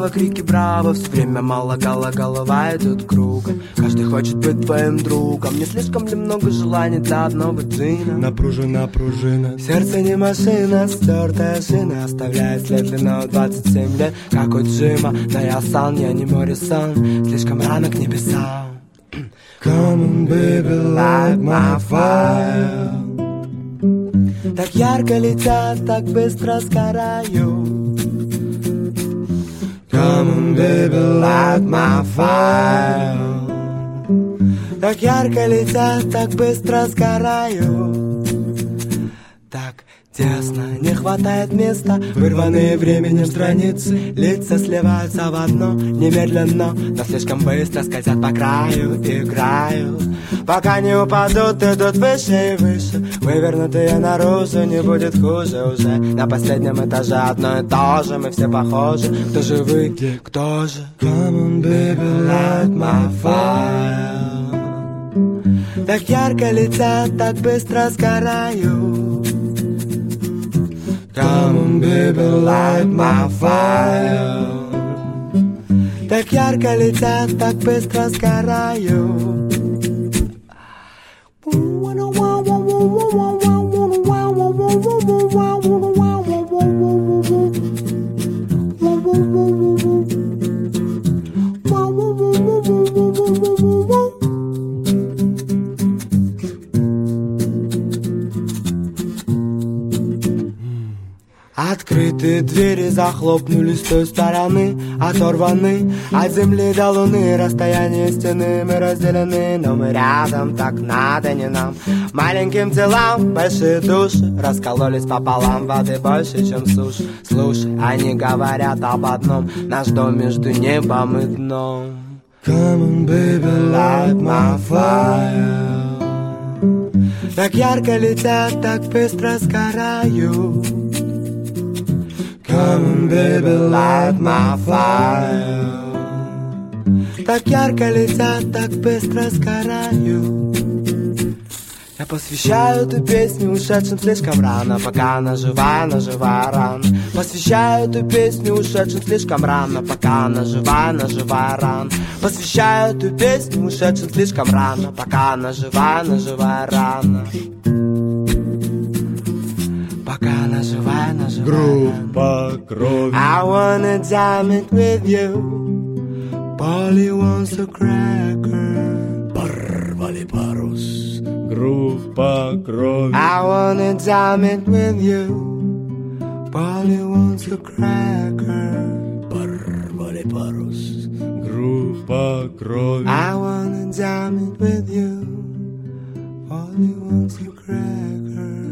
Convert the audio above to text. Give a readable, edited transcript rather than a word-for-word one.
браво, крики браво. Все время мало голова идет кругом. Каждый хочет быть твоим другом. Не слишком ли много желаний для одного джина? Напружена пружина. Сердце не машина, стертая шина оставляет след длиной 27 лет, как у Джима. Но я сан, я не Моррисон, слишком рано к небесам. Come on, baby, light my fire. Так ярко летят, так быстро сгораю. Come on, baby, light my fire. Так ярко летят, так быстро сгораю. Так тесно, не хватает места. Вырванные временем страницы, лица сливаются в одно немедленно, но слишком быстро скользят по краю. Играю, пока не упадут, идут выше и выше. Вывернутые наружу, не будет хуже уже. На последнем этаже одно и то же, мы все похожи. Кто же вы, кто же? Come on, baby, light my fire. Так ярко летят, так быстро сгораю. Come on, baby, light my fire. Так ярко летят, так быстро сгораю. Открытые двери захлопнулись с той стороны, оторваны от земли до луны. Расстояние стены мы разделены, но мы рядом, так надо не нам. Маленьким телам большие души раскололись пополам, воды больше, чем суши. Слушай, они говорят об одном: наш дом между небом и дном. Come on, baby, light my fire. Так ярко летят, так быстро сгораю. Come on, baby, light my fire. Так ярко летят, так быстро сгораю. Я посвящаю эту песню ушедшим слишком рано, пока она жива рана. Посвящаю эту песню ушедшим слишком рано, пока она жива рана. Посвящаю эту песню ушедшим слишком рано, пока она жива рана. Пока она жива Группа крови. I wanna jam it with you. Polly wants a cracker. Порвали парус. Группа крови. I wanna jam it with you. Polly wants a cracker. Порвали парус. Группа крови. I wanna jam it with you. Polly wants a cracker.